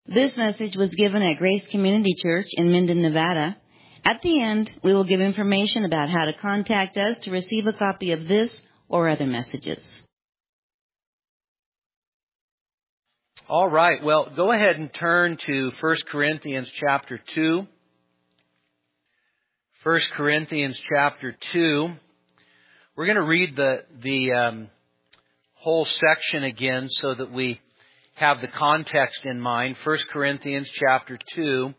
This message was given at Grace Community Church in Minden, Nevada. At the end, we will give information about how to contact us to receive a copy of this or other messages. All right. Well, go ahead and turn to 1 Corinthians chapter 2. 1 Corinthians chapter 2. We're going to read the whole section again so that we have the context in mind. 1 Corinthians chapter 2.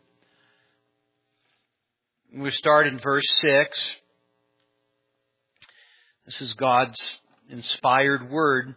We start in verse 6. This is God's inspired word.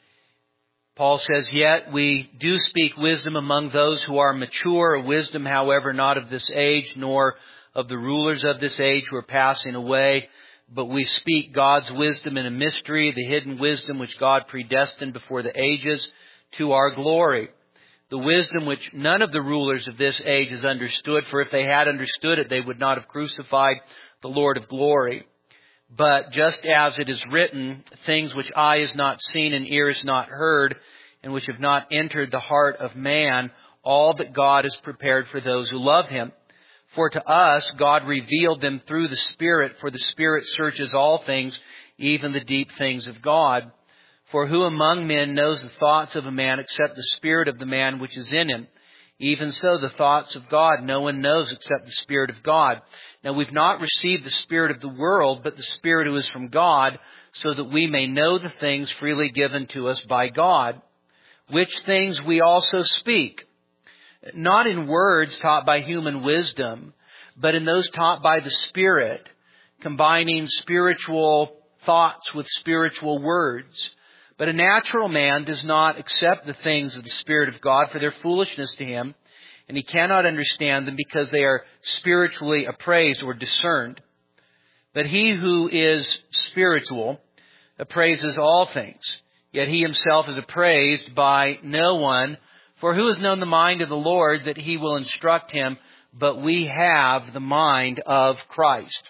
Paul says, "Yet we do speak wisdom among those who are mature, a wisdom, however, not of this age, nor of the rulers of this age who are passing away. But we speak God's wisdom in a mystery, the hidden wisdom which God predestined before the ages to our glory. The wisdom which none of the rulers of this age has understood, for if they had understood it, they would not have crucified the Lord of glory. But just as it is written, things which eye has not seen and ear has not heard, and which have not entered the heart of man, all that God has prepared for those who love Him. For to us God revealed them through the Spirit, for the Spirit searches all things, even the deep things of God. For who among men knows the thoughts of a man except the spirit of the man which is in him? Even so, the thoughts of God no one knows except the Spirit of God. Now we've not received the spirit of the world, but the Spirit who is from God, so that we may know the things freely given to us by God. Which things we also speak, not in words taught by human wisdom, but in those taught by the Spirit, combining spiritual thoughts with spiritual words. But a natural man does not accept the things of the Spirit of God, for their foolishness to him, and he cannot understand them because they are spiritually appraised or discerned. But he who is spiritual appraises all things, yet he himself is appraised by no one. For who has known the mind of the Lord that He will instruct him? But we have the mind of Christ."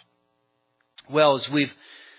Well, as we've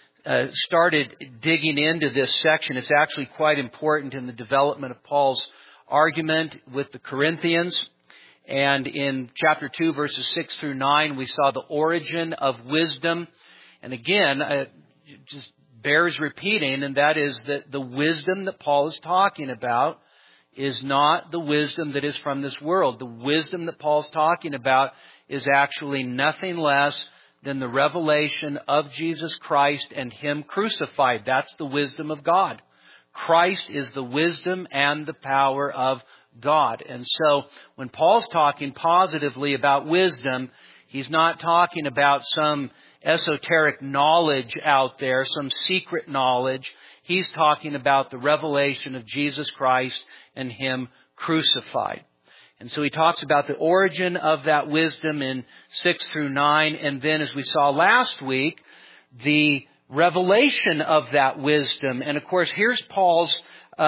started digging into this section, it's actually quite important in the development of Paul's argument with the Corinthians. And in chapter 2, verses 6 through 9, we saw the origin of wisdom. And again, it just bears repeating, and that is that the wisdom that Paul is talking about is not the wisdom that is from this world. The wisdom that Paul's talking about is actually nothing less than the revelation of Jesus Christ and Him crucified. That's the wisdom of God. Christ is the wisdom and the power of God. And so when Paul's talking positively about wisdom, he's not talking about some esoteric knowledge out there, some secret knowledge. He's talking about the revelation of Jesus Christ and Him crucified. And so he talks about the origin of that wisdom in 6 through 9. And then, as we saw last week, the revelation of that wisdom. And of course, here's Paul's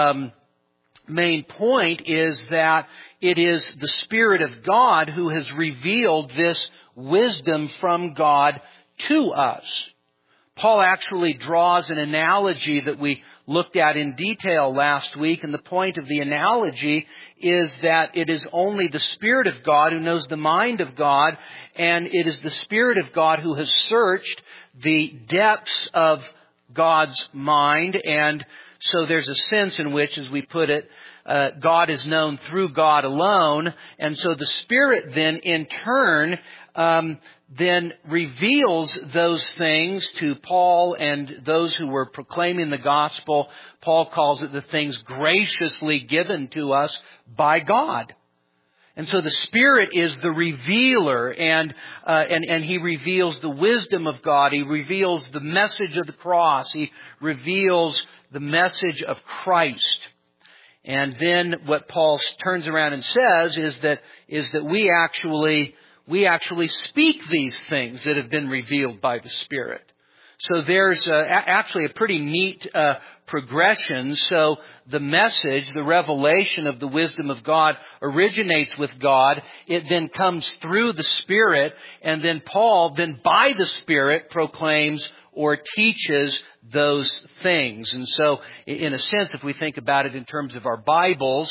main point, is that it is the Spirit of God who has revealed this wisdom from God to us. Paul actually draws an analogy that we looked at in detail last week, and the point of the analogy is that it is only the Spirit of God who knows the mind of God, and it is the Spirit of God who has searched the depths of God's mind. And so there's a sense in which, as we put it, God is known through God alone. And so the Spirit then in turn then reveals those things to Paul and those who were proclaiming the gospel. Paul calls it the things graciously given to us by God. And so the Spirit is the revealer, and He reveals the wisdom of God. He reveals the message of the cross. He reveals the message of Christ. And then what Paul turns around and says is that we actually speak these things that have been revealed by the Spirit. So there's actually a pretty neat progression. So the message, the revelation of the wisdom of God originates with God. It then comes through the Spirit. And then Paul, then by the Spirit, proclaims or teaches those things. And so, in a sense, if we think about it in terms of our Bibles,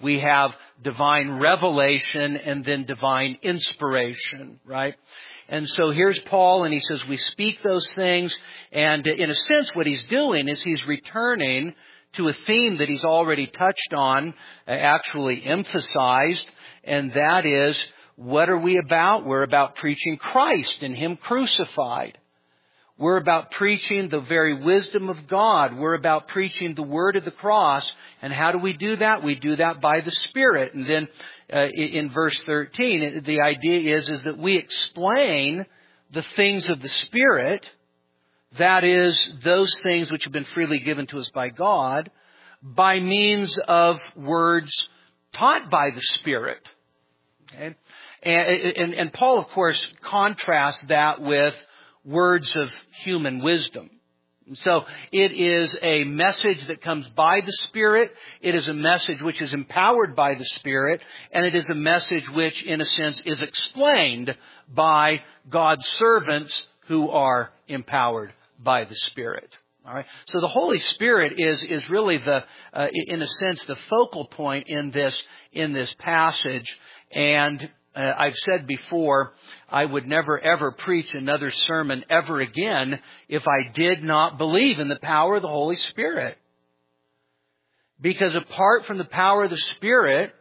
We have divine revelation and then divine inspiration, right? And so here's Paul, and he says we speak those things, and in a sense what he's doing is he's returning to a theme that he's already touched on, actually emphasized, and that is, what are we about? We're about preaching Christ and Him crucified. We're about preaching the very wisdom of God. We're about preaching the word of the cross. And how do we do that? We do that by the Spirit. And then in verse 13, the idea is that we explain the things of the Spirit, that is, those things which have been freely given to us by God, by means of words taught by the Spirit. Okay? And Paul, of course, contrasts that with words of human wisdom. So it is a message that comes by the Spirit. It is a message which is empowered by the Spirit. And it is a message which, in a sense, is explained by God's servants who are empowered by the Spirit. All right. So the Holy Spirit is really in a sense, the focal point in this passage. And I've said before, I would never ever preach another sermon ever again if I did not believe in the power of the Holy Spirit. Because apart from the power of the Spirit,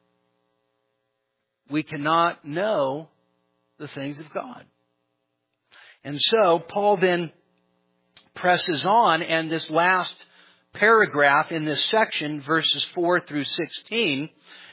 we cannot know the things of God. And so Paul then presses on, and this last paragraph in this section, verses 4 through 16,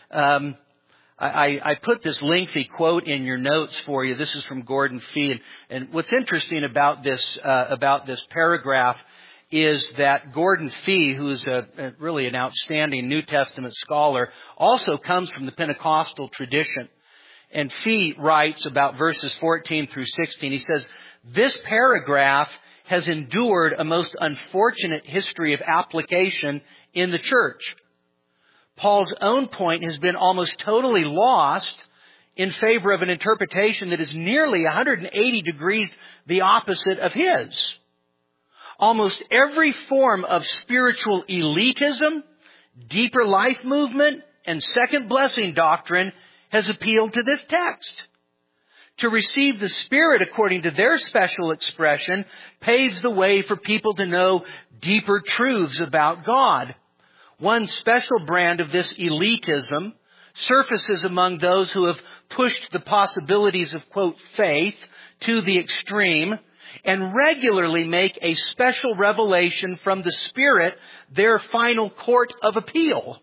I put this lengthy quote in your notes for you. This is from Gordon Fee. And what's interesting about this paragraph is that Gordon Fee, who is really an outstanding New Testament scholar, also comes from the Pentecostal tradition. And Fee writes about verses 14 through 16. He says, "This paragraph has endured a most unfortunate history of application in the church. Paul's own point has been almost totally lost in favor of an interpretation that is nearly 180 degrees the opposite of his. Almost every form of spiritual elitism, deeper life movement, and second blessing doctrine has appealed to this text. To receive the Spirit, according to their special expression, paves the way for people to know deeper truths about God. One special brand of this elitism surfaces among those who have pushed the possibilities of, quote, faith to the extreme and regularly make a special revelation from the Spirit their final court of appeal.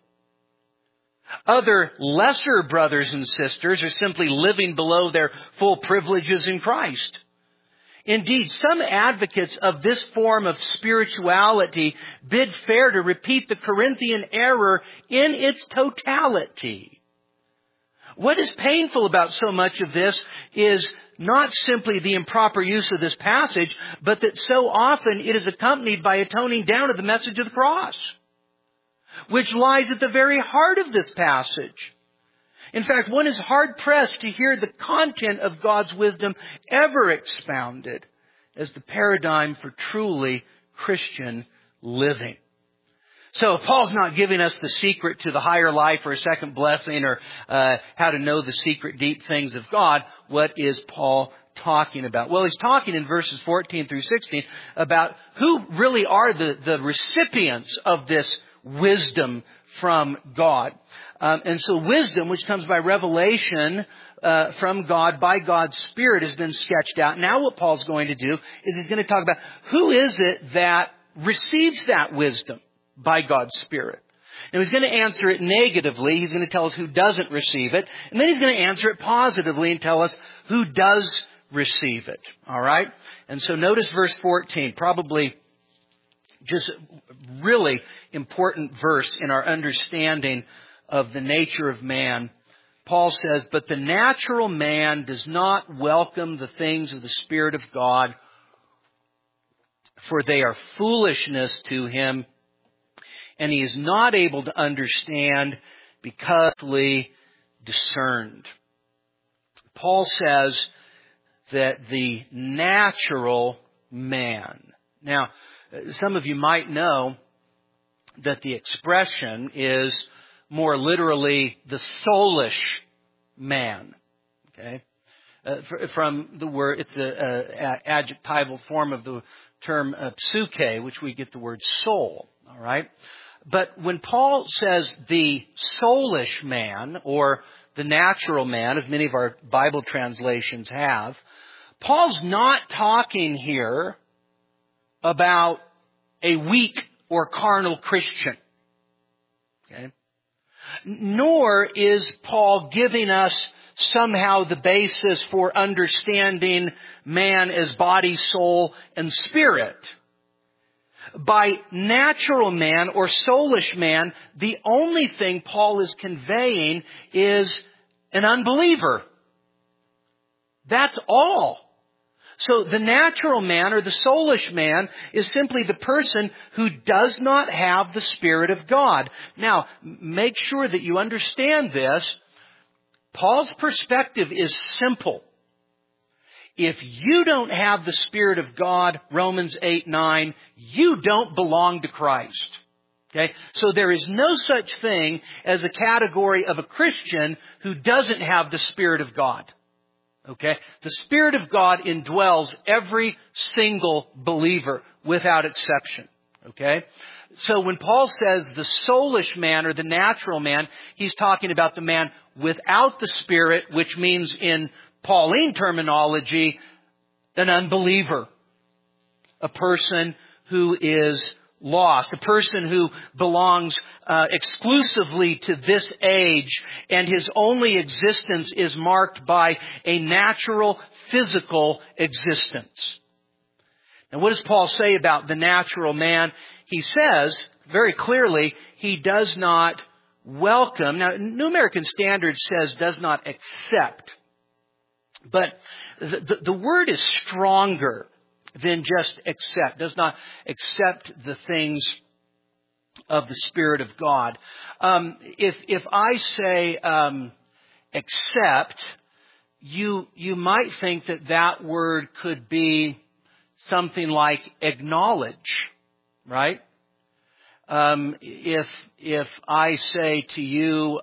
Other lesser brothers and sisters are simply living below their full privileges in Christ. Indeed, some advocates of this form of spirituality bid fair to repeat the Corinthian error in its totality. What is painful about so much of this is not simply the improper use of this passage, but that so often it is accompanied by a toning down of the message of the cross, which lies at the very heart of this passage. In fact, one is hard-pressed to hear the content of God's wisdom ever expounded as the paradigm for truly Christian living. So Paul's not giving us the secret to the higher life or a second blessing or how to know the secret deep things of God. What is Paul talking about? Well, he's talking in verses 14 through 16 about who really are the recipients of this wisdom from God. And so wisdom, which comes by revelation from God, by God's Spirit, has been sketched out. Now what Paul's going to do is he's going to talk about who is it that receives that wisdom by God's Spirit. And he's going to answer it negatively. He's going to tell us who doesn't receive it. And then he's going to answer it positively and tell us who does receive it. All right? And so notice verse 14, probably just really important verse in our understanding of the nature of man. Paul says, "But the natural man does not welcome the things of the Spirit of God, for they are foolishness to him, and he is not able to understand because he discerned." Paul says that the natural man. Now, some of you might know that the expression is more literally the soulish man. Okay? From the word, it's an adjectival form of the term psyche, which we get the word soul. All right? But when Paul says the soulish man, or the natural man, as many of our Bible translations have, Paul's not talking here about a weak or carnal Christian. Okay? Nor is Paul giving us somehow the basis for understanding man as body, soul, and spirit. By natural man or soulish man, the only thing Paul is conveying is an unbeliever. That's all. So the natural man or the soulish man is simply the person who does not have the Spirit of God. Now, make sure that you understand this. Paul's perspective is simple. If you don't have the Spirit of God, Romans 8:9, you don't belong to Christ. Okay? So there is no such thing as a category of a Christian who doesn't have the Spirit of God. Okay? The Spirit of God indwells every single believer without exception. Okay? So when Paul says the soulish man or the natural man, he's talking about the man without the Spirit, which means in Pauline terminology, an unbeliever. A person who is lost. A person who belongs exclusively to this age, and his only existence is marked by a natural, physical existence. Now, what does Paul say about the natural man? He says very clearly he does not welcome. Now, New American Standard says does not accept. But the word is stronger than just accept. Does not accept the things of the Spirit of God. If I say accept, you might think that word could be something like acknowledge, right? If I say to you,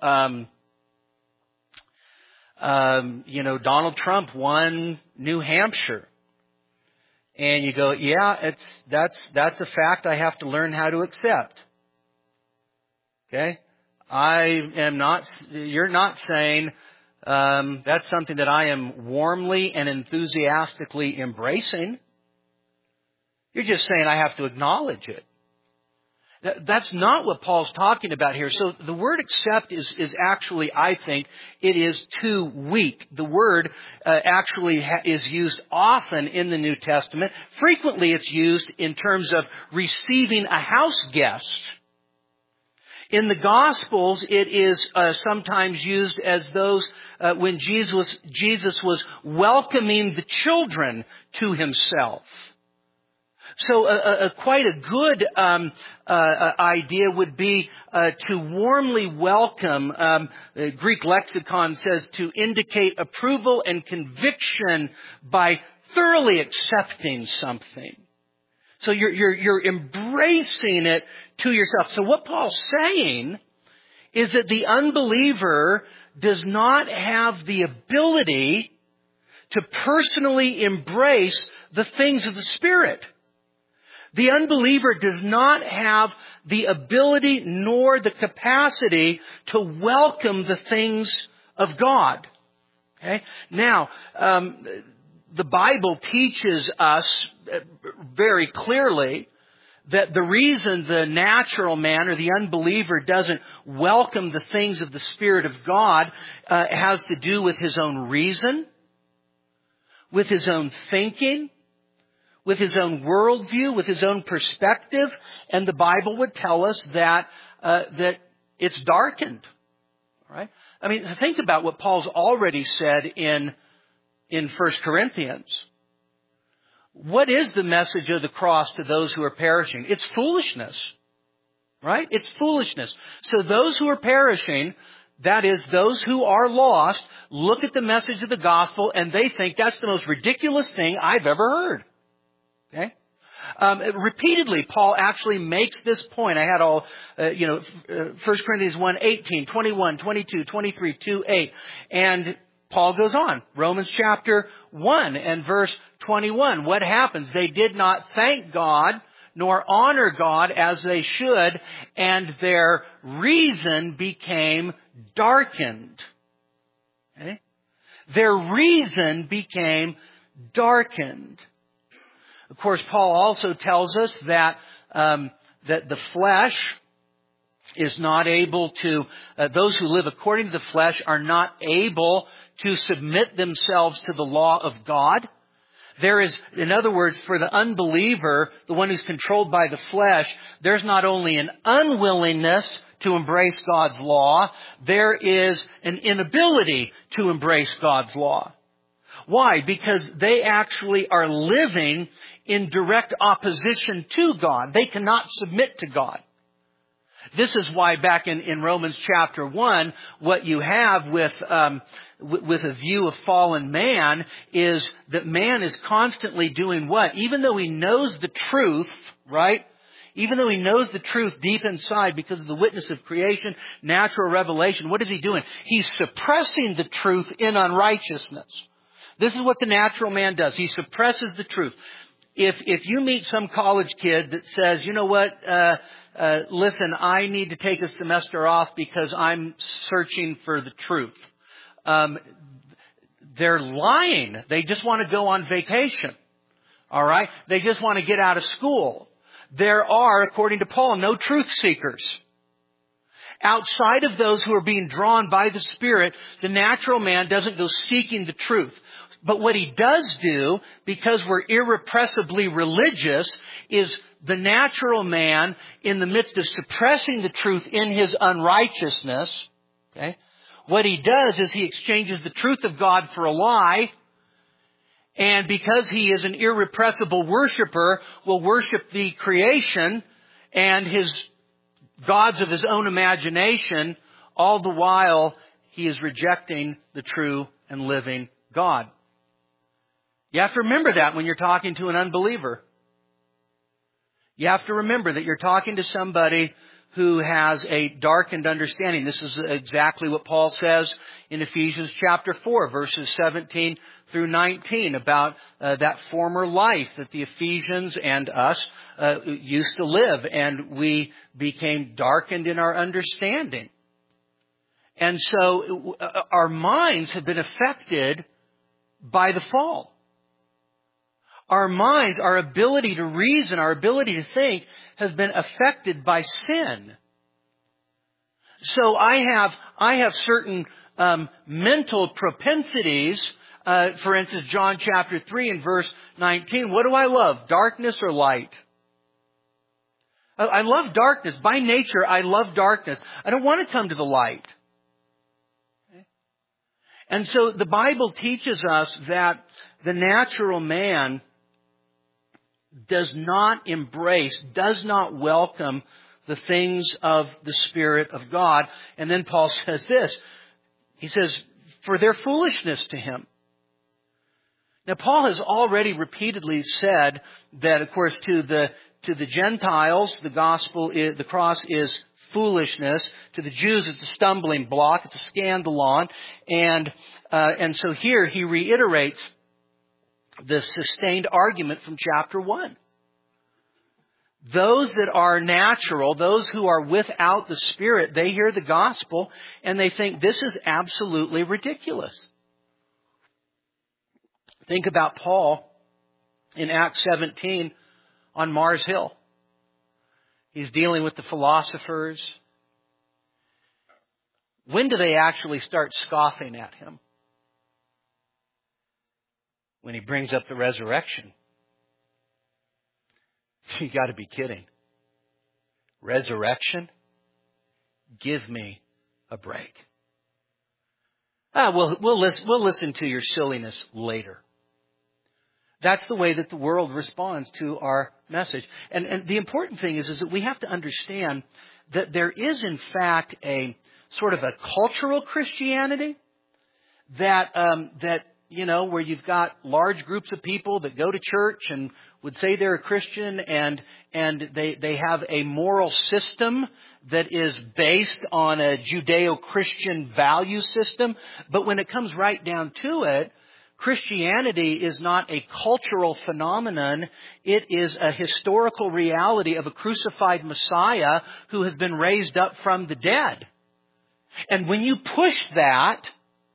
Donald Trump won New Hampshire. And you go, yeah, that's a fact I have to learn how to accept. Okay? You're not saying, that's something that I am warmly and enthusiastically embracing. You're just saying I have to acknowledge it. That's not what Paul's talking about here. So the word accept is actually, I think, it is too weak. The word actually is used often in the New Testament. Frequently it's used in terms of receiving a house guest. In the Gospels, it is sometimes used as those when Jesus was welcoming the children to himself. So quite a good idea would be to warmly welcome. The Greek lexicon says to indicate approval and conviction by thoroughly accepting something. So you're embracing it to yourself. So what Paul's saying is that the unbeliever does not have the ability to personally embrace the things of the Spirit. The unbeliever does not have the ability nor the capacity to welcome the things of God. Okay? Now, the Bible teaches us very clearly that the reason the natural man or the unbeliever doesn't welcome the things of the Spirit of God has to do with his own reason, with his own thinking, with his own worldview, with his own perspective, and the Bible would tell us that it's darkened. Right? I mean, think about what Paul's already said in 1 Corinthians. What is the message of the cross to those who are perishing? It's foolishness. Right? It's foolishness. So those who are perishing, that is, those who are lost, look at the message of the gospel and they think that's the most ridiculous thing I've ever heard. Okay? Repeatedly, Paul actually makes this point. I had 1 Corinthians 1, 18, 21, 22, 23, 2, 8. And Paul goes on. Romans chapter 1 and verse 21. What happens? They did not thank God nor honor God as they should, and their reason became darkened. Okay? Their reason became darkened. Of course, Paul also tells us that that the flesh is not able to, those who live according to the flesh are not able to submit themselves to the law of God. There is, in other words, for the unbeliever, the one who's controlled by the flesh, there's not only an unwillingness to embrace God's law, there is an inability to embrace God's law. Why? Because they actually are living in direct opposition to God. They cannot submit to God. This is why back in Romans chapter 1, what you have with a view of fallen man is that man is constantly doing what? Even though he knows the truth, right? Even though he knows the truth deep inside because of the witness of creation, natural revelation, what is he doing? He's suppressing the truth in unrighteousness. This is what the natural man does. He suppresses the truth. If you meet some college kid that says, you know what, listen, I need to take a semester off because I'm searching for the truth. They're lying. They just want to go on vacation. All right? They just want to get out of school. There are, according to Paul, no truth seekers. Outside of those who are being drawn by the Spirit, the natural man doesn't go seeking the truth. But what he does do, because we're irrepressibly religious, is the natural man, in the midst of suppressing the truth in his unrighteousness, okay, what he does is he exchanges the truth of God for a lie. And because he is an irrepressible worshiper, will worship the creation and his gods of his own imagination, all the while he is rejecting the true and living God. You have to remember that when you're talking to an unbeliever. You have to remember that you're talking to somebody who has a darkened understanding. This is exactly what Paul says in Ephesians chapter 4, verses 17 through 19 about that former life that the Ephesians and us used to live, and we became darkened in our understanding. And so our minds have been affected by the fall. Our minds, our ability to reason, our ability to think has been affected by sin. So I have certain mental propensities. For instance, John chapter 3 and verse 19. What do I love? Darkness or light? I love darkness. By nature, I love darkness. I don't want to come to the light. Okay? And so the Bible teaches us that the natural man does not embrace, does not welcome the things of the Spirit of God. And then Paul says this. He says, for their foolishness to him. Now, Paul has already repeatedly said that, of course, to the Gentiles, the cross is foolishness. To the Jews, it's a stumbling block. It's a scandalon. And so here he reiterates the sustained argument from chapter 1. Those that are natural, those who are without the Spirit, they hear the gospel and they think this is absolutely ridiculous. Think about Paul in Acts 17 on Mars Hill. He's dealing with the philosophers. When do they actually start scoffing at him? When he brings up the resurrection. You got to be kidding. Resurrection? Give me a break. We'll listen to your silliness later. That's the way that the world responds to our message. And the important thing is that we have to understand that there is in fact a sort of a cultural Christianity that where you've got large groups of people that go to church and would say they're a Christian and they have a moral system that is based on a Judeo-Christian value system. But when it comes right down to it, Christianity is not a cultural phenomenon. It is a historical reality of a crucified Messiah who has been raised up from the dead. And when you push that,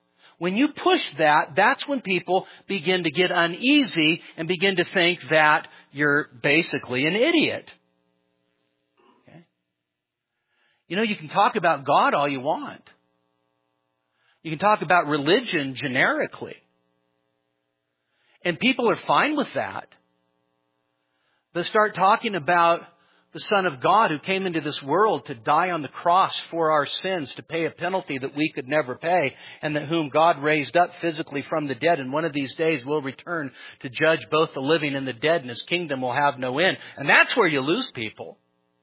that's when people begin to get uneasy and begin to think that you're basically an idiot. Okay? You can talk about God all you want. You can talk about religion generically. And people are fine with that. But start talking about the Son of God who came into this world to die on the cross for our sins, to pay a penalty that we could never pay, and that whom God raised up physically from the dead, and one of these days will return to judge both the living and the dead, and His kingdom will have no end. And that's where you lose people.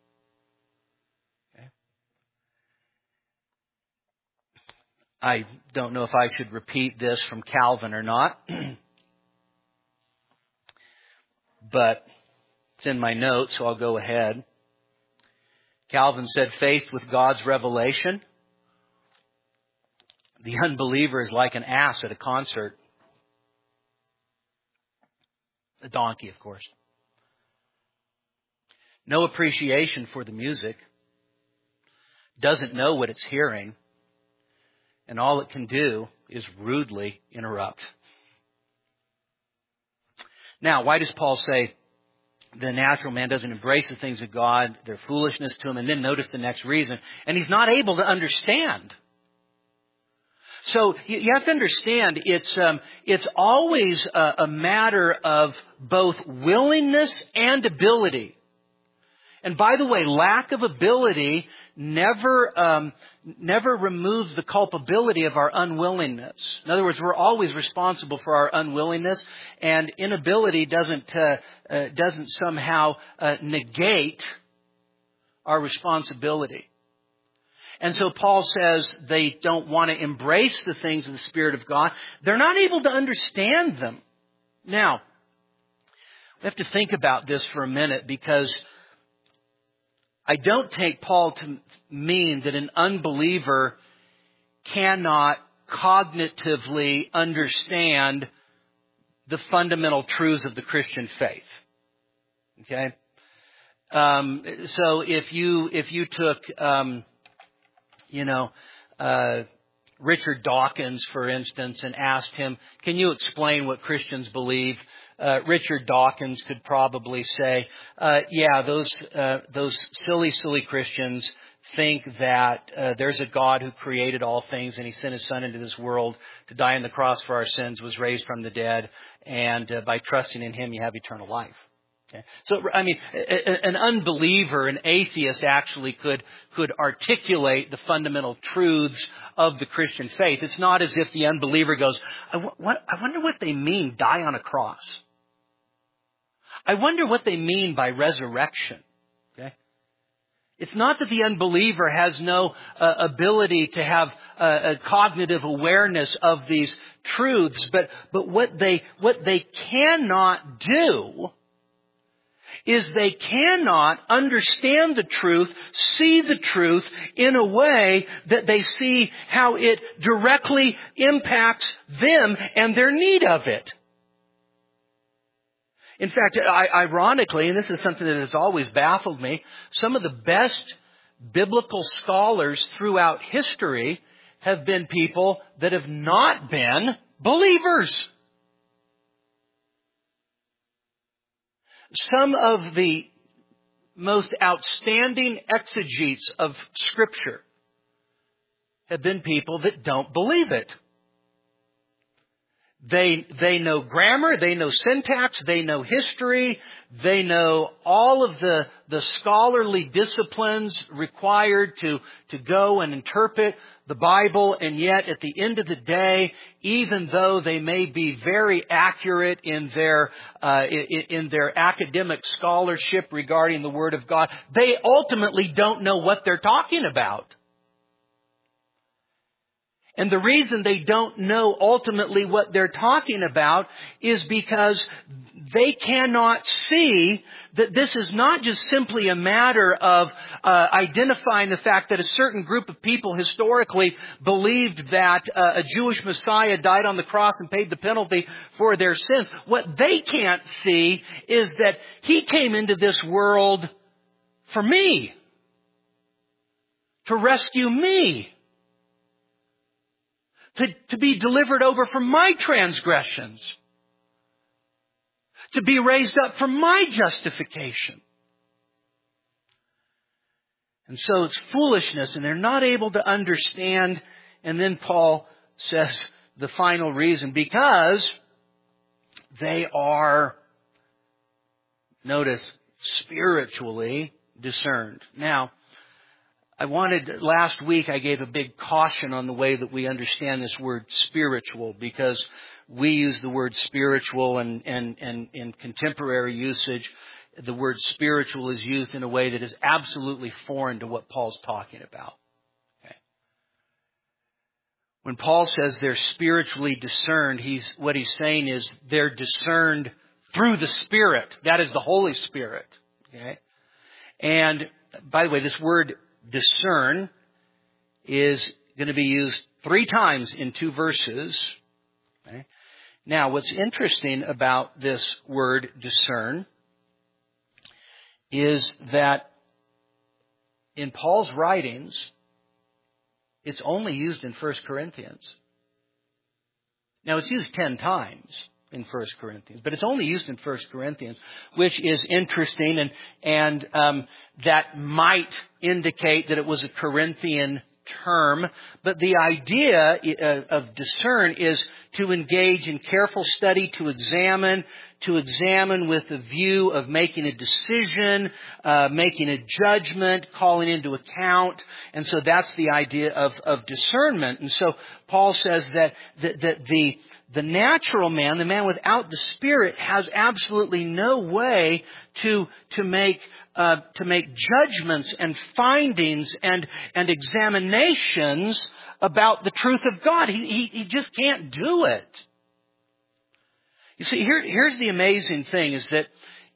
Okay. I don't know if I should repeat this from Calvin or not, but it's in my notes, so I'll go ahead. Calvin said, faced with God's revelation, the unbeliever is like an ass at a concert. A donkey, of course. No appreciation for the music. Doesn't know what it's hearing. And all it can do is rudely interrupt. Now, why does Paul say the natural man doesn't embrace the things of God? They're foolishness to him. And then notice the next reason. And he's not able to understand. So you have to understand it's always a matter of both willingness and ability. And by the way, lack of ability never removes the culpability of our unwillingness. In other words, we're always responsible for our unwillingness, and inability doesn't somehow negate our responsibility. And so Paul says they don't want to embrace the things of the Spirit of God. They're not able to understand them. Now, we have to think about this for a minute, because I don't take Paul to mean that an unbeliever cannot cognitively understand the fundamental truths of the Christian faith. Okay? So if you took, Richard Dawkins, for instance, and asked him, can you explain what Christians believe? Richard Dawkins could probably say, those silly Christians think that there's a God who created all things, and He sent His Son into this world to die on the cross for our sins, was raised from the dead, and by trusting in Him you have eternal life. Okay. So, an unbeliever, an atheist actually could articulate the fundamental truths of the Christian faith. It's not as if the unbeliever goes, I wonder what they mean, die on a cross. I wonder what they mean by resurrection. Okay. It's not that the unbeliever has no ability to have a cognitive awareness of these truths, but what they cannot do is they cannot understand the truth, see the truth in a way that they see how it directly impacts them and their need of it. In fact, ironically, and this is something that has always baffled me, some of the best biblical scholars throughout history have been people that have not been believers. Some of the most outstanding exegetes of Scripture have been people that don't believe it. They know grammar, they know syntax, they know history, they know all of the scholarly disciplines required to go and interpret the Bible, and yet at the end of the day, even though they may be very accurate in their academic scholarship regarding the Word of God, they ultimately don't know what they're talking about. And the reason they don't know ultimately what they're talking about is because they cannot see that this is not just simply a matter of identifying the fact that a certain group of people historically believed that a Jewish Messiah died on the cross and paid the penalty for their sins. What they can't see is that He came into this world for me, to rescue me, to be delivered over from my transgressions, to be raised up for my justification. And so it's foolishness, and they're not able to understand. And then Paul says the final reason, because they are, notice, spiritually discerned. Now, last week I gave a big caution on the way that we understand this word spiritual, because we use the word spiritual and in contemporary usage, the word spiritual is used in a way that is absolutely foreign to what Paul's talking about. Okay. When Paul says they're spiritually discerned, what he's saying is they're discerned through the Spirit. That is the Holy Spirit. Okay. And by the way, this word discern is going to be used 3 times in 2 verses. Okay. Now, what's interesting about this word discern is that in Paul's writings, it's only used in 1 Corinthians. Now, it's used 10 times in 1 Corinthians, but it's only used in 1 Corinthians, which is interesting, and that might indicate that it was a Corinthian term. But the idea of discern is to engage in careful study, to examine with a view of making a decision, making a judgment, calling into account. And so that's the idea of discernment. And so Paul says that the natural man, the man without the Spirit, has absolutely no way to make judgments and findings and examinations about the truth of God. He just can't do it. You see, here's the amazing thing: is that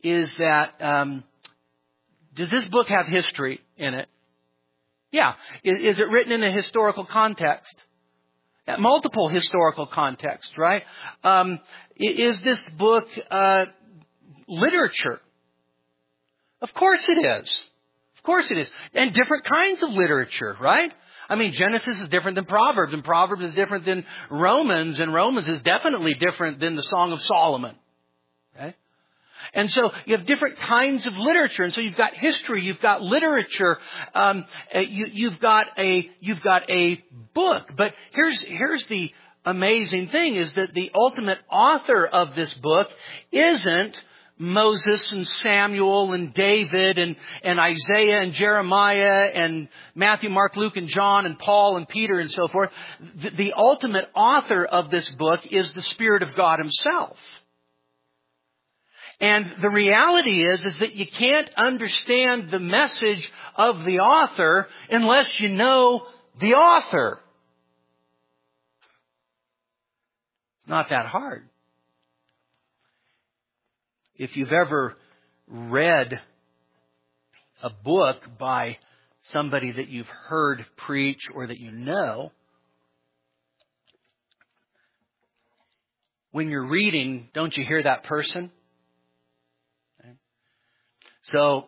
does this book have history in it? Yeah. Is it written in a historical context? Multiple historical contexts, right? Is this book literature? Of course it is. Of course it is. And different kinds of literature, right? I mean, Genesis is different than Proverbs, and Proverbs is different than Romans, and Romans is definitely different than the Song of Solomon. Okay? And so you have different kinds of literature, and so you've got history, you've got literature, you've got a book. But here's the amazing thing: is that the ultimate author of this book isn't Moses and Samuel and David and Isaiah and Jeremiah and Matthew, Mark, Luke, and John and Paul and Peter and so forth. The ultimate author of this book is the Spirit of God Himself. And the reality is that you can't understand the message of the author unless you know the author. It's not that hard. If you've ever read a book by somebody that you've heard preach or that you know, when you're reading, don't you hear that person? Okay. So,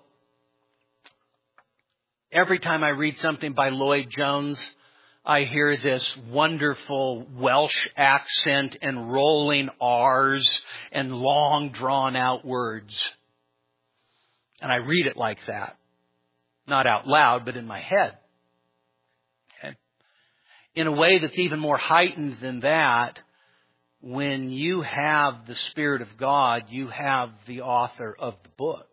every time I read something by Lloyd Jones, I hear this wonderful Welsh accent and rolling R's and long drawn out words. And I read it like that. Not out loud, but in my head. Okay? In a way that's even more heightened than that, when you have the Spirit of God, you have the author of the book.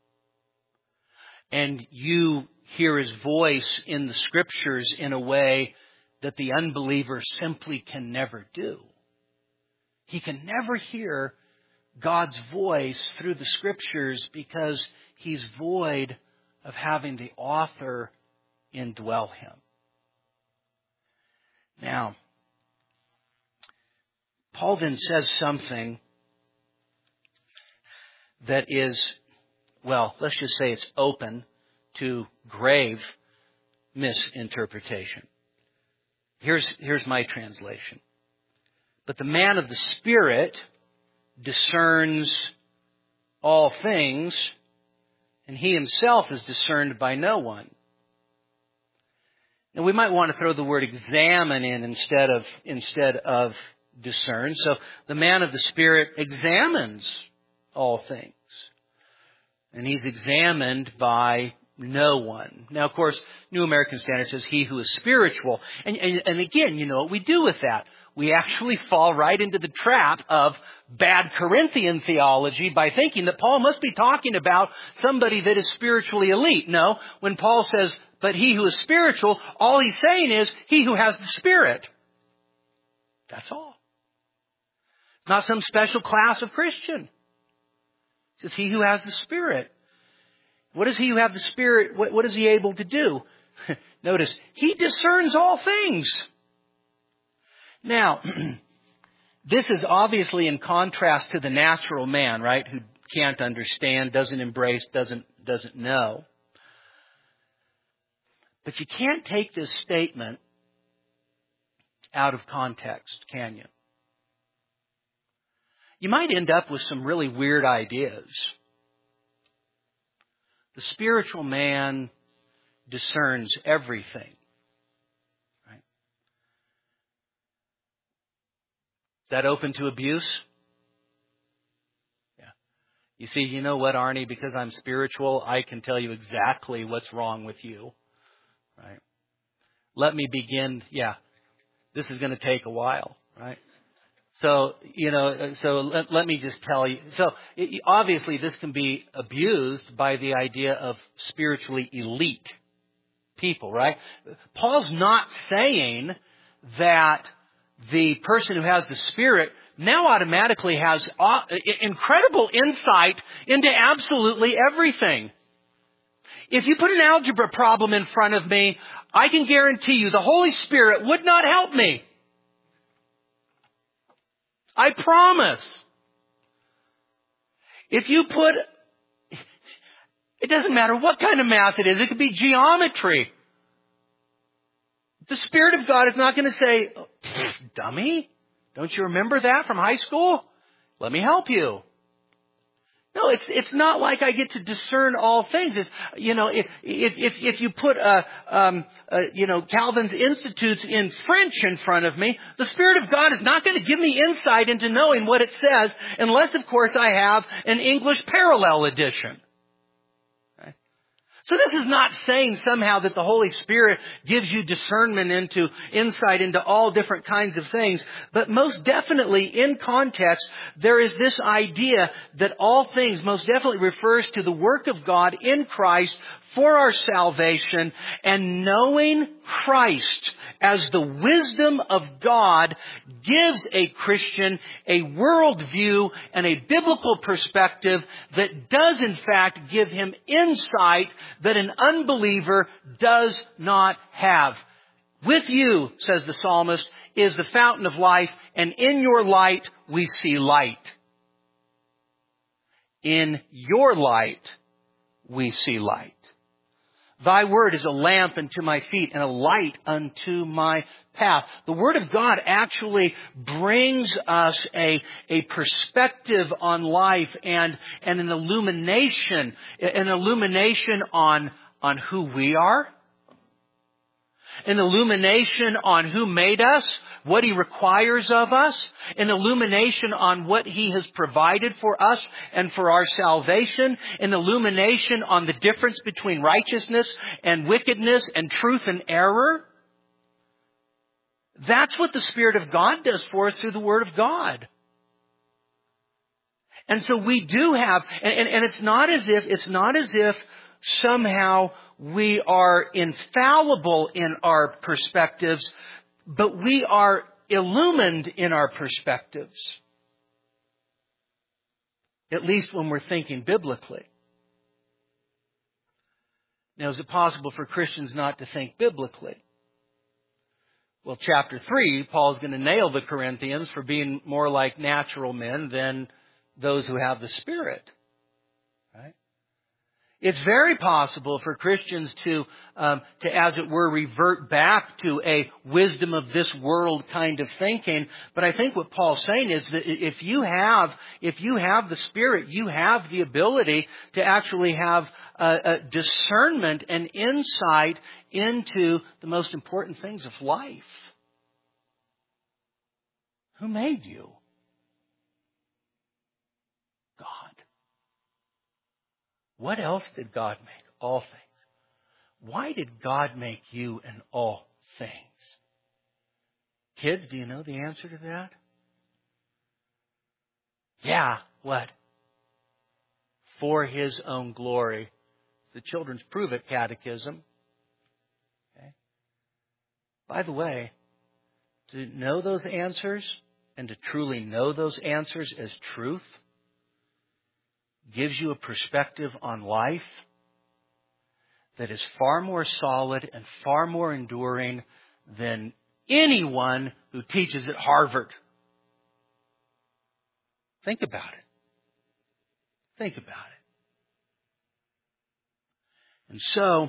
And you hear His voice in the Scriptures in a way that the unbeliever simply can never do. He can never hear God's voice through the Scriptures because he's void of having the author indwell him. Now, Paul then says something that is, well, let's just say it's open to grave misinterpretation. Here's my translation. But the man of the Spirit discerns all things, and he himself is discerned by no one. Now we might want to throw the word examine in instead of discern. So the man of the Spirit examines all things. And he's examined by no one. Now, of course, New American Standard says he who is spiritual. And again, you know what we do with that? We actually fall right into the trap of bad Corinthian theology by thinking that Paul must be talking about somebody that is spiritually elite. No, when Paul says, but he who is spiritual, all he's saying is he who has the Spirit. That's all. It's not some special class of Christian. It says he who has the Spirit. What is he who has the Spirit? What is he able to do? Notice, he discerns all things. Now, this is obviously in contrast to the natural man, right? Who can't understand, doesn't embrace, doesn't know. But you can't take this statement out of context, can you? You might end up with some really weird ideas. The spiritual man discerns everything. Right? Is that open to abuse? Yeah. You see, you know what, Arnie? Because I'm spiritual, I can tell you exactly what's wrong with you. Right? Let me begin. Yeah. This is going to take a while. Right? So, let me just tell you. So, obviously, this can be abused by the idea of spiritually elite people, right? Paul's not saying that the person who has the Spirit now automatically has incredible insight into absolutely everything. If you put an algebra problem in front of me, I can guarantee you the Holy Spirit would not help me. I promise. If you put, it doesn't matter what kind of math it is. It could be geometry. The Spirit of God is not going to say, dummy, don't you remember that from high school? Let me help you. No, it's not like I get to discern all things. It's, if you put Calvin's Institutes in French in front of me, the Spirit of God is not going to give me insight into knowing what it says, unless, of course, I have an English parallel edition. Okay? So this is not saying somehow that the Holy Spirit gives you discernment insight into all different kinds of things. But most definitely in context, there is this idea that all things most definitely refers to the work of God in Christ for our salvation, and knowing Christ as the wisdom of God gives a Christian a worldview and a biblical perspective that does in fact give him insight that an unbeliever does not have. With you, says the psalmist, is the fountain of life, and in your light we see light. In your light we see light. Thy word is a lamp unto my feet and a light unto my path. The Word of God actually brings us a perspective on life and an illumination on who we are, an illumination on who made us, what He requires of us, an illumination on what He has provided for us and for our salvation, an illumination on the difference between righteousness and wickedness and truth and error. That's what the Spirit of God does for us through the Word of God. And so we do have, and it's not as if somehow we are infallible in our perspectives, but we are illumined in our perspectives. At least when we're thinking biblically. Now, is it possible for Christians not to think biblically? Well, chapter 3, Paul's going to nail the Corinthians for being more like natural men than those who have the Spirit. Right? It's very possible for Christians to, as it were, revert back to a wisdom of this world kind of thinking. But I think what Paul's saying is that if you have the Spirit, you have the ability to actually have a discernment and insight into the most important things of life. Who made you? God. What else did God make? All things. Why did God make you and all things? Kids, do you know the answer to that? Yeah, what? For His own glory. It's the Children's Prove It Catechism. Okay. By the way, to know those answers and to truly know those answers as truth gives you a perspective on life that is far more solid and far more enduring than anyone who teaches at Harvard. Think about it. Think about it. And so,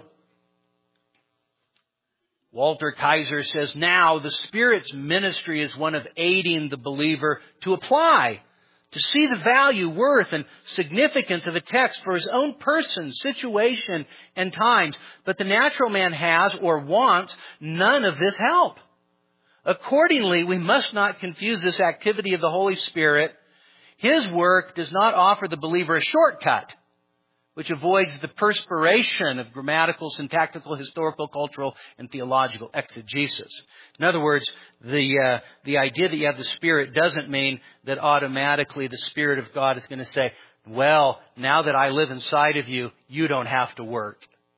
Walter Kaiser says, now the Spirit's ministry is one of aiding the believer to apply, to see the value, worth, and significance of a text for his own person, situation, and times. But the natural man has or wants none of this help. Accordingly, we must not confuse this activity of the Holy Spirit. His work does not offer the believer a shortcut, which avoids the perspiration of grammatical, syntactical, historical, cultural, and theological exegesis. In other words, the idea that you have the Spirit doesn't mean that automatically the Spirit of God is going to say, well, now that I live inside of you, you don't have to work.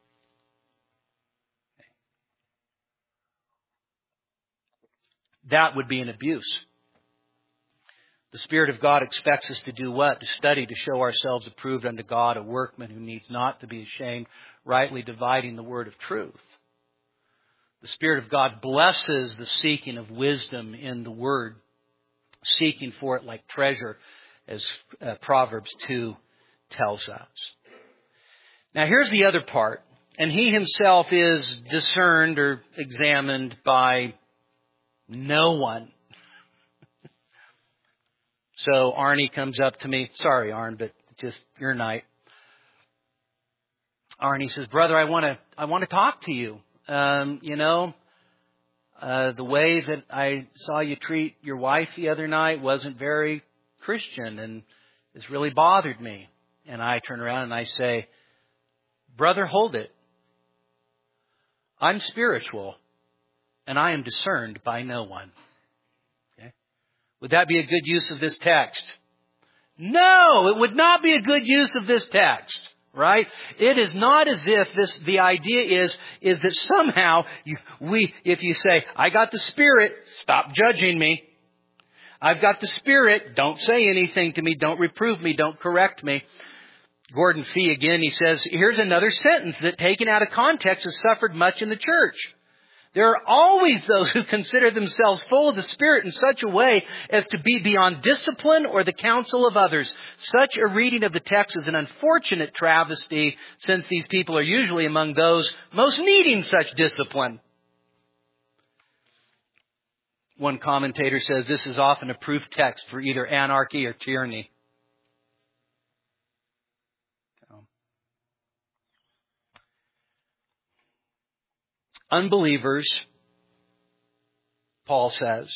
That would be an abuse. The Spirit of God expects us to do what? To study, to show ourselves approved unto God, a workman who needs not to be ashamed, rightly dividing the word of truth. The Spirit of God blesses the seeking of wisdom in the Word, seeking for it like treasure, as Proverbs 2 tells us. Now here's the other part. And he himself is discerned or examined by no one. So Arnie comes up to me. Sorry, Arn, but just your night. Arnie says, "Brother, I want to talk to you. The way that I saw you treat your wife the other night wasn't very Christian, and it's really bothered me." And I turn around and I say, "Brother, hold it. I'm spiritual, and I am discerned by no one." Okay? Would that be a good use of this text? No, it would not be a good use of this text. Right? It is not as if the idea is that somehow if you say, "I got the Spirit, stop judging me. I've got the Spirit, don't say anything to me, don't reprove me, don't correct me." Gordon Fee again, he says, here's another sentence that taken out of context has suffered much in the church. There are always those who consider themselves full of the Spirit in such a way as to be beyond discipline or the counsel of others. Such a reading of the text is an unfortunate travesty, since these people are usually among those most needing such discipline. One commentator says this is often a proof text for either anarchy or tyranny. Unbelievers, Paul says,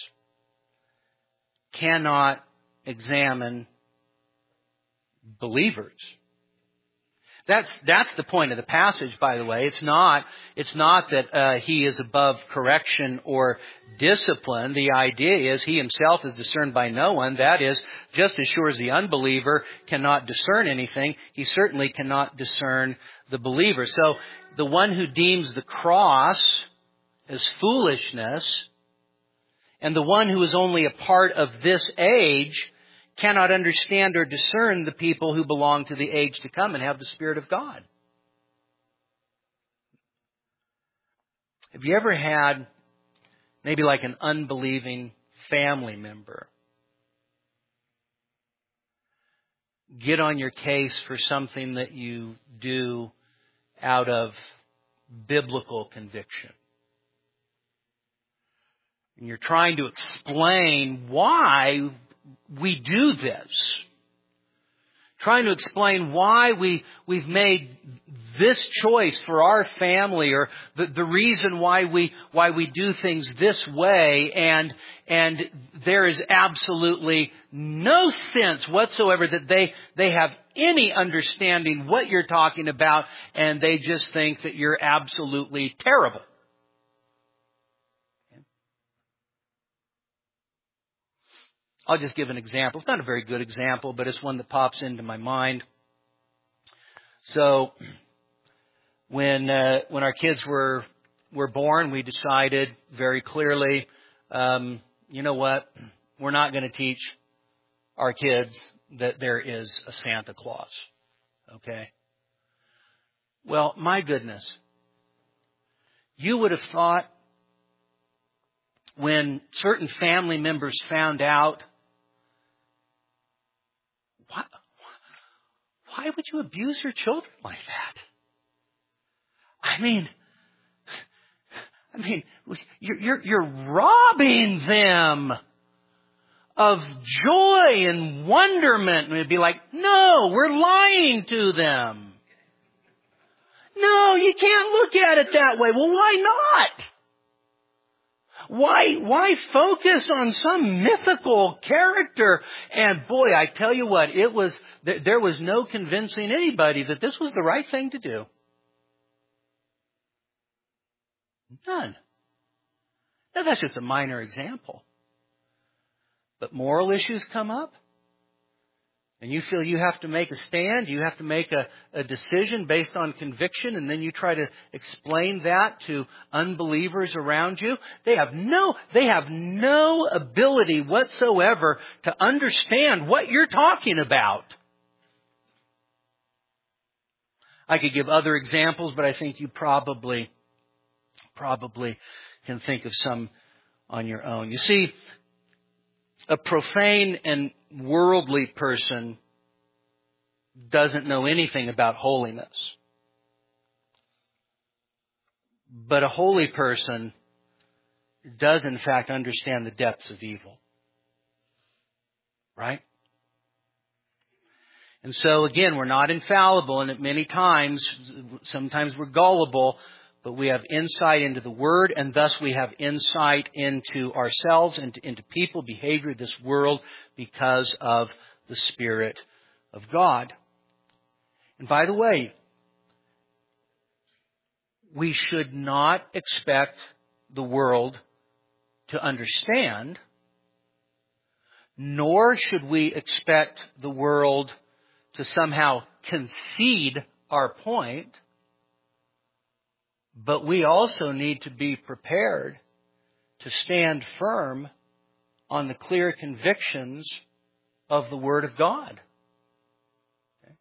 cannot examine believers. That's the point of the passage, by the way. It's not that he is above correction or discipline. The idea is he himself is discerned by no one. That is, just as sure as the unbeliever cannot discern anything, he certainly cannot discern the believer. So the one who deems the cross as foolishness, and the one who is only a part of this age, cannot understand or discern the people who belong to the age to come and have the Spirit of God. Have you ever had maybe like an unbelieving family member. Get on your case for something that you do out of biblical conviction. And you're trying to explain why we do this. Trying to explain why we've made this choice for our family, or the reason why we do things this way, and there is absolutely no sense whatsoever that they have any understanding what you're talking about, and they just think that you're absolutely terrible. I'll just give an example. It's not a very good example, but it's one that pops into my mind. So, when our kids were born, we decided very clearly, you know what? We're not going to teach our kids that there is a Santa Claus. Okay? Well, my goodness. You would have thought when certain family members found out, why would you abuse your children like that? I mean, you're robbing them of joy and wonderment. And it'd be like, no, we're lying to them. No, you can't look at it that way. Well, why not? Why focus on some mythical character? And boy, I tell you what, there was no convincing anybody that this was the right thing to do. None. Now, that's just a minor example. But moral issues come up, and you feel you have to make a stand, you have to make a decision based on conviction, and then you try to explain that to unbelievers around you. They have no ability whatsoever to understand what you're talking about. I could give other examples, but I think you probably can think of some on your own. You see, a profane and worldly person doesn't know anything about holiness. But a holy person does in fact understand the depths of evil. Right? And so again, we're not infallible, and at many times, sometimes we're gullible, but we have insight into the Word, and thus we have insight into ourselves and into people, behavior, this world, because of the Spirit of God. And by the way, we should not expect the world to understand, nor should we expect the world to somehow concede our point. But we also need to be prepared to stand firm on the clear convictions of the Word of God. Okay.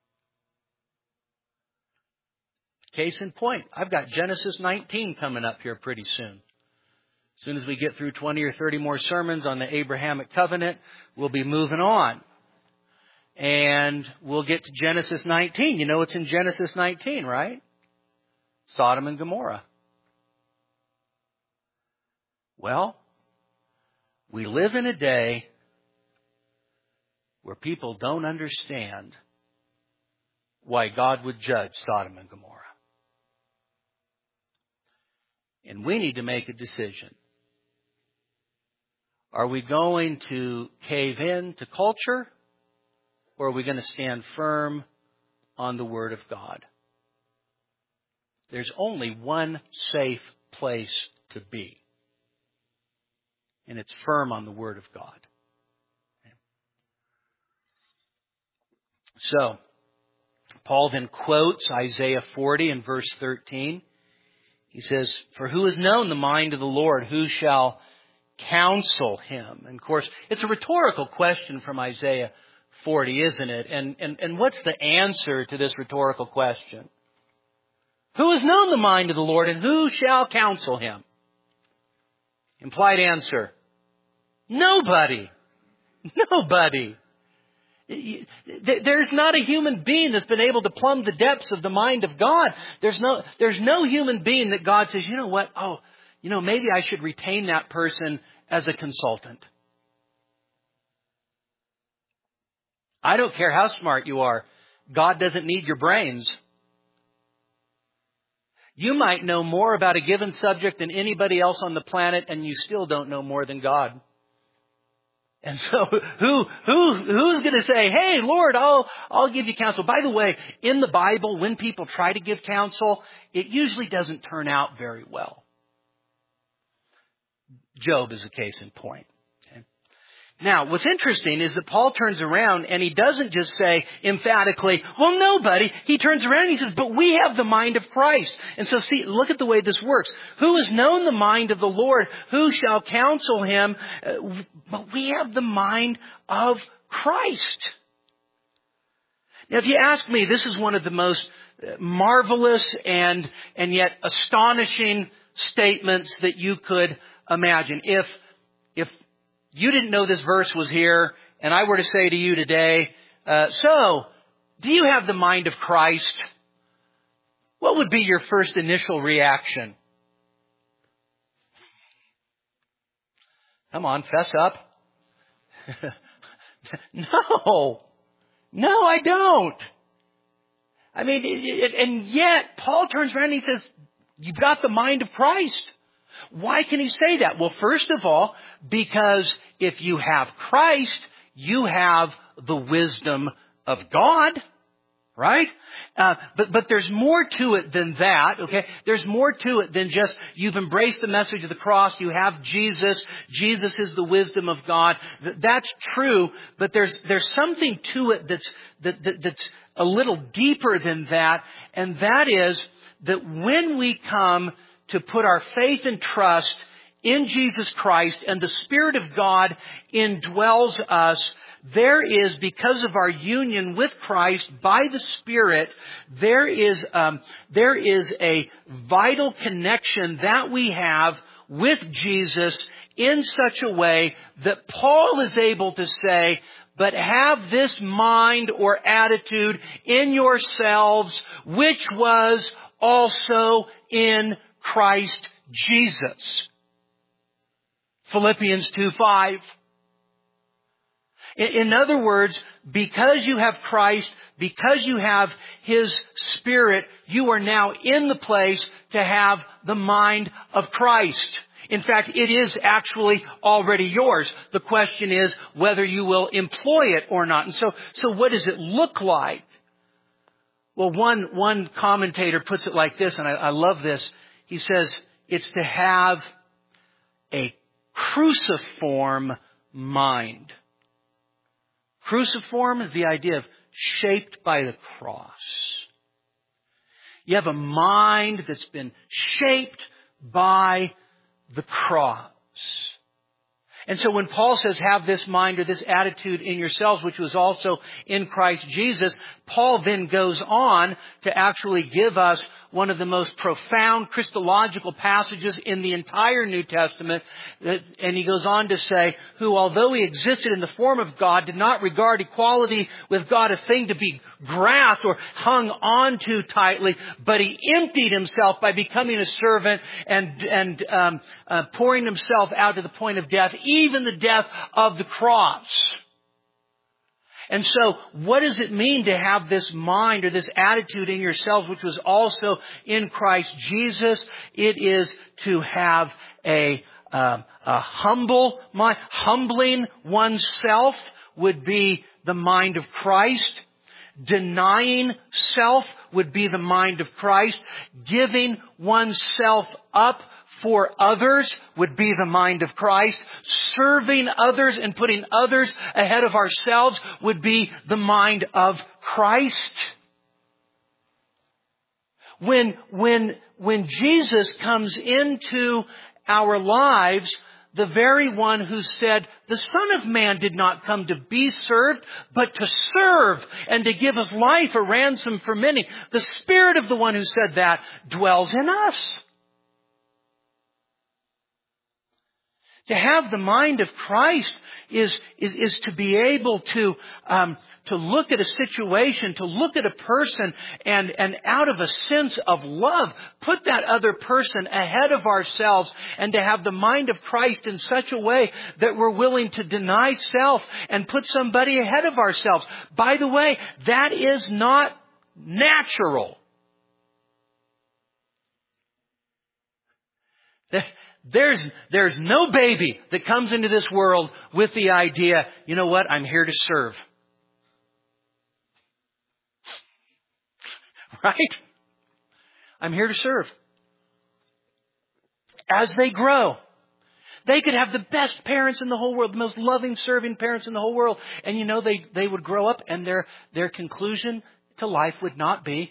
Case in point, I've got Genesis 19 coming up here pretty soon. As soon as we get through 20 or 30 more sermons on the Abrahamic covenant, we'll be moving on. And we'll get to Genesis 19. You know what's in Genesis 19, right? Sodom and Gomorrah. Well, we live in a day where people don't understand why God would judge Sodom and Gomorrah. And we need to make a decision. Are we going to cave in to culture, or are we going to stand firm on the Word of God? There's only one safe place to be, and it's firm on the Word of God. So, Paul then quotes Isaiah 40 in verse 13. He says, "For who has known the mind of the Lord? Who shall counsel him?" And of course, it's a rhetorical question from Isaiah 40, isn't it? And what's the answer to this rhetorical question? Who has known the mind of the Lord, and who shall counsel him? Implied answer. Nobody. Nobody. There's not a human being that's been able to plumb the depths of the mind of God. There's no human being that God says, you know what? Oh, maybe I should retain that person as a consultant. I don't care how smart you are. God doesn't need your brains. You might know more about a given subject than anybody else on the planet, and you still don't know more than God. And so who's going to say, hey, Lord, I'll give you counsel. By the way, in the Bible, when people try to give counsel, it usually doesn't turn out very well. Job is a case in point. Okay? Now, what's interesting is that Paul turns around and he doesn't just say emphatically, well, nobody. He turns around and he says, but we have the mind of Christ. And so see, look at the way this works. Who has known the mind of the Lord? Who shall counsel him? But we have the mind of Christ. Now, if you ask me, this is one of the most marvelous and yet astonishing statements that you could imagine. If you didn't know this verse was here, and I were to say to you today, so, do you have the mind of Christ? What would be your first initial reaction? Come on, fess up. No, I don't. I mean, and yet, Paul turns around and he says, you've got the mind of Christ. Why can he say that? Well, first of all, because if you have Christ, you have the wisdom of God, right? But there's more to it than that, okay? There's more to it than just you've embraced the message of the cross, you have Jesus, Jesus is the wisdom of God. That's true, but there's something to it that's a little deeper than that, and that is that when we come to put our faith and trust in Jesus Christ and the Spirit of God indwells us, there is, because of our union with Christ by the Spirit, there is a vital connection that we have with Jesus in such a way that Paul is able to say, but have this mind or attitude in yourselves, which was also in Christ Jesus. Philippians 2:5. In other words, because you have Christ, because you have His Spirit, you are now in the place to have the mind of Christ. In fact, it is actually already yours. The question is whether you will employ it or not. And so what does it look like? Well, one commentator puts it like this, and I love this. He says, it's to have a cruciform mind. Cruciform is the idea of shaped by the cross. You have a mind that's been shaped by the cross. And so when Paul says, have this mind or this attitude in yourselves, which was also in Christ Jesus, Paul then goes on to actually give us one of the most profound Christological passages in the entire New Testament. And he goes on to say, who, although he existed in the form of God, did not regard equality with God a thing to be grasped or hung on to tightly, but he emptied himself by becoming a servant and pouring himself out to the point of death, even the death of the cross. And so, what does it mean to have this mind or this attitude in yourselves, which was also in Christ Jesus? It is to have a humble mind. Humbling oneself would be the mind of Christ. Denying self would be the mind of Christ. Giving oneself up for others would be the mind of Christ. Serving others and putting others ahead of ourselves would be the mind of Christ. When Jesus comes into our lives, the very one who said, the Son of Man did not come to be served, but to serve and to give His life a ransom for many. The Spirit of the one who said that dwells in us. To have the mind of Christ is to be able to look at a situation, to look at a person, and out of a sense of love, put that other person ahead of ourselves, and to have the mind of Christ in such a way that we're willing to deny self and put somebody ahead of ourselves. By the way, that is not natural. There's no baby that comes into this world with the idea, you know what, I'm here to serve. Right? I'm here to serve. As they grow, they could have the best parents in the whole world, the most loving, serving parents in the whole world. And you know, they would grow up and their conclusion to life would not be,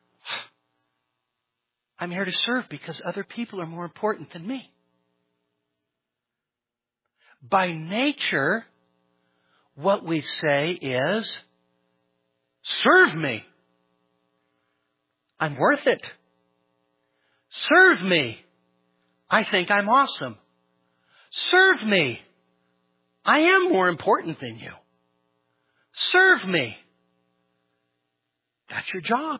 I'm here to serve because other people are more important than me. By nature, what we say is, serve me. I'm worth it. Serve me. I think I'm awesome. Serve me. I am more important than you. Serve me. That's your job.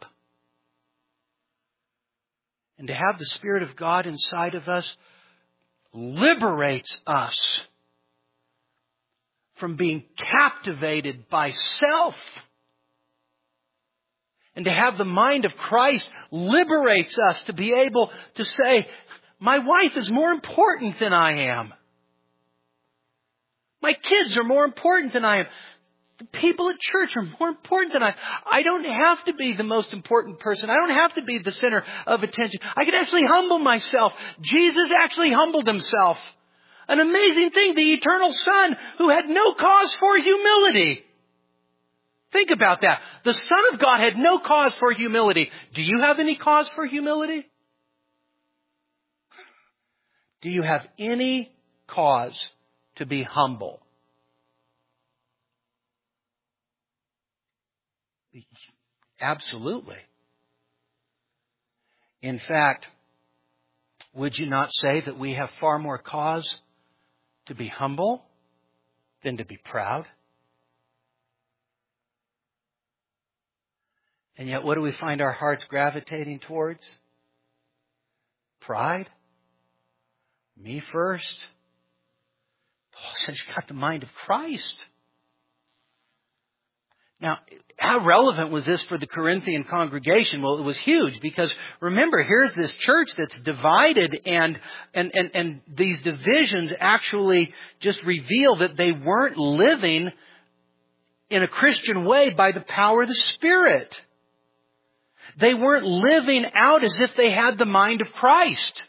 And to have the Spirit of God inside of us liberates us from being captivated by self. And to have the mind of Christ liberates us to be able to say, my wife is more important than I am. My kids are more important than I am. The people at church are more important than I am. I don't have to be the most important person. I don't have to be the center of attention. I can actually humble myself. Jesus actually humbled himself. An amazing thing, the eternal Son who had no cause for humility. Think about that. The Son of God had no cause for humility. Do you have any cause for humility? Do you have any cause to be humble? Absolutely. In fact, would you not say that we have far more cause to be humble than to be proud? And yet, what do we find our hearts gravitating towards? Pride? Me first? Paul says you've got the mind of Christ. Now, how relevant was this for the Corinthian congregation? Well, it was huge because remember, here's this church that's divided and these divisions actually just reveal that they weren't living in a Christian way by the power of the Spirit. They weren't living out as if they had the mind of Christ.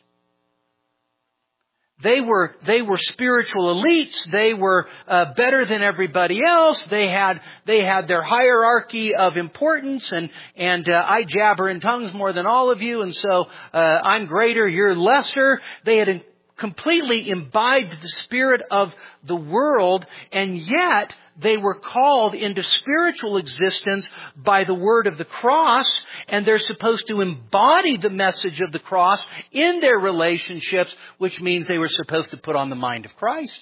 They were spiritual elites. They were better than everybody else. They had their hierarchy of importance, and I jabber in tongues more than all of you, and so I'm greater, you're lesser. They had completely imbibed the spirit of the world, and yet they were called into spiritual existence by the word of the cross, and they're supposed to embody the message of the cross in their relationships, which means they were supposed to put on the mind of Christ.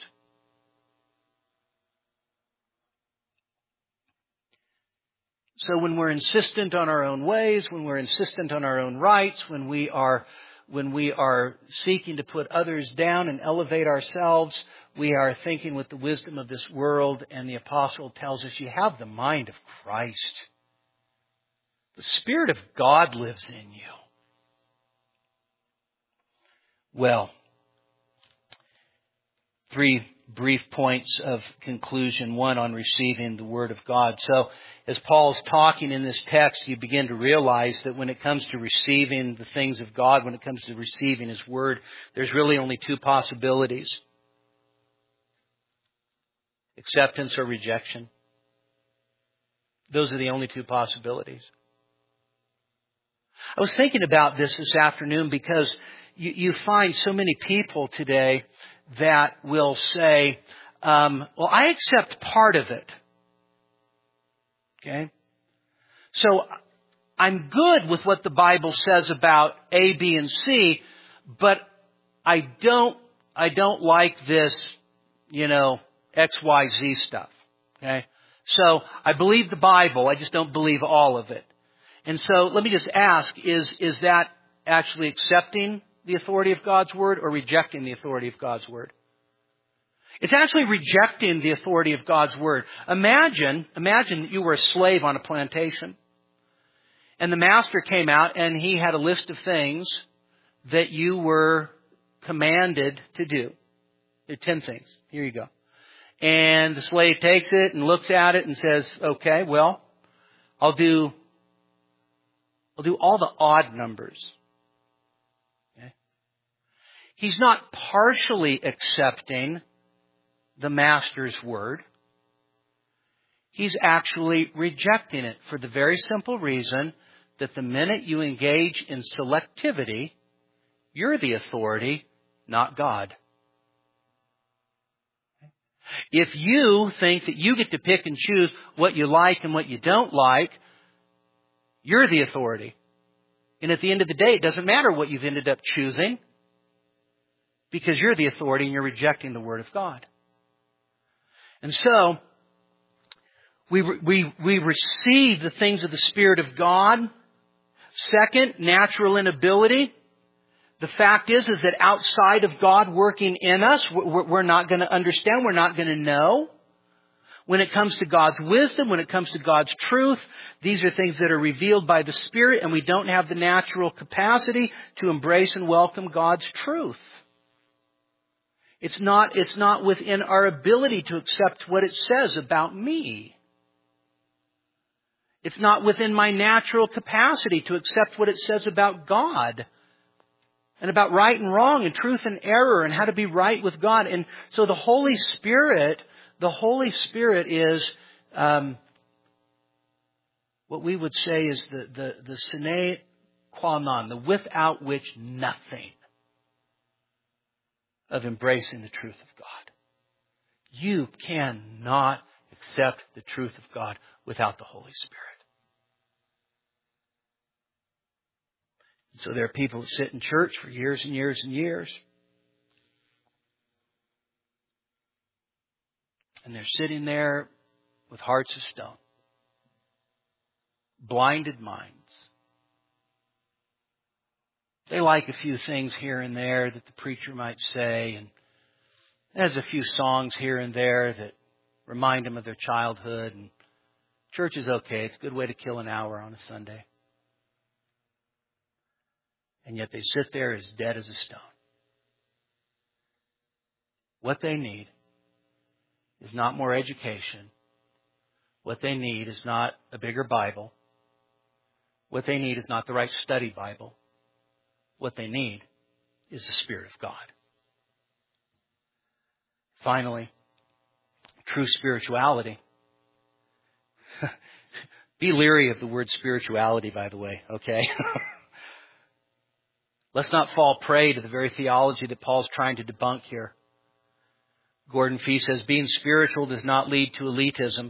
So when we're insistent on our own ways, when we're insistent on our own rights, when we are seeking to put others down and elevate ourselves, we are thinking with the wisdom of this world, and the apostle tells us you have the mind of Christ. The Spirit of God lives in you. Well, 3 brief points of conclusion. 1 on receiving the Word of God. So as Paul's talking in this text, you begin to realize that when it comes to receiving the things of God, when it comes to receiving His Word, there's really only 2 possibilities. Acceptance or rejection. Those are the only 2 possibilities. I was thinking about this afternoon because you find so many people today that will say, well, I accept part of it. Okay? So I'm good with what the Bible says about A, B, and C, but I don't don't like this, XYZ stuff. Okay? So I believe the Bible, I just don't believe all of it. And so let me just ask, is that actually accepting the authority of God's Word or rejecting the authority of God's Word? It's actually rejecting the authority of God's Word. Imagine that you were a slave on a plantation. And the master came out and he had a list of things that you were commanded to do. There are 10 things. Here you go. And the slave takes it and looks at it and says, okay, well, I'll do all the odd numbers. Okay? He's not partially accepting the master's word. He's actually rejecting it for the very simple reason that the minute you engage in selectivity, you're the authority, not God. If you think that you get to pick and choose what you like and what you don't like, you're the authority. And at the end of the day, it doesn't matter what you've ended up choosing because you're the authority and you're rejecting the Word of God. And so, we receive the things of the Spirit of God. Second, natural inability. The fact is that outside of God working in us, we're not going to understand, we're not going to know. When it comes to God's wisdom, when it comes to God's truth, these are things that are revealed by the Spirit, and we don't have the natural capacity to embrace and welcome God's truth. It's not within our ability to accept what it says about me. It's not within my natural capacity to accept what it says about God. And about right and wrong and truth and error and how to be right with God. And so the Holy Spirit is what we would say is the sine qua non, the without which nothing of embracing the truth of God. You cannot accept the truth of God without the Holy Spirit. So there are people that sit in church for years and years and years. And they're sitting there with hearts of stone. Blinded minds. They like a few things here and there that the preacher might say. And there's a few songs here and there that remind them of their childhood. And church is okay. It's a good way to kill an hour on a Sunday. And yet they sit there as dead as a stone. What they need is not more education. What they need is not a bigger Bible. What they need is not the right study Bible. What they need is the Spirit of God. Finally, true spirituality. Be leery of the word spirituality, by the way, okay? Let's not fall prey to the very theology that Paul's trying to debunk here. Gordon Fee says, being spiritual does not lead to elitism.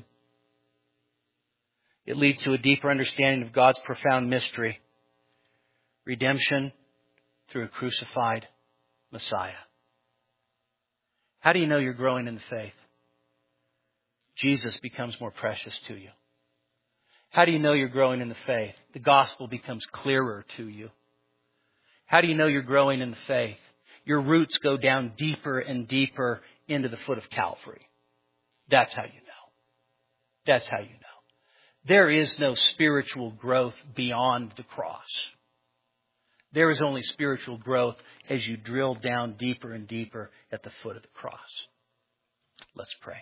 It leads to a deeper understanding of God's profound mystery. Redemption through a crucified Messiah. How do you know you're growing in the faith? Jesus becomes more precious to you. How do you know you're growing in the faith? The gospel becomes clearer to you. How do you know you're growing in the faith? Your roots go down deeper and deeper into the foot of Calvary. That's how you know. That's how you know. There is no spiritual growth beyond the cross. There is only spiritual growth as you drill down deeper and deeper at the foot of the cross. Let's pray.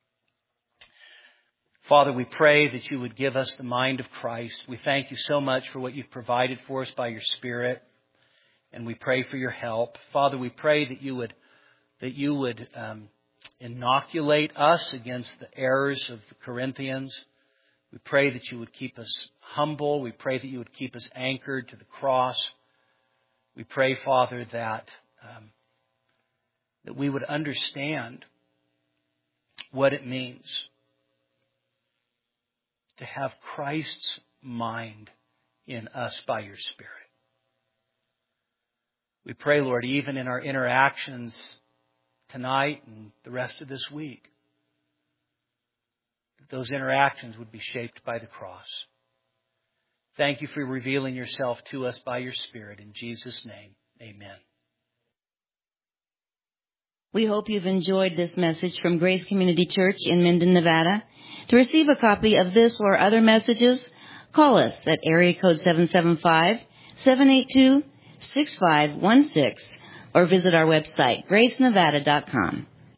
Father, we pray that you would give us the mind of Christ. We thank you so much for what you've provided for us by your Spirit. And we pray for your help. Father, we pray that you would inoculate us against the errors of the Corinthians. We pray that you would keep us humble. We pray that you would keep us anchored to the cross. We pray, Father, that we would understand what it means to have Christ's mind in us by your Spirit. We pray, Lord, even in our interactions tonight and the rest of this week. That those interactions would be shaped by the cross. Thank you for revealing yourself to us by your Spirit. In Jesus' name, amen. We hope you've enjoyed this message from Grace Community Church in Minden, Nevada. To receive a copy of this or other messages, call us at area code 775-782-6516 or visit our website, gracenevada.com.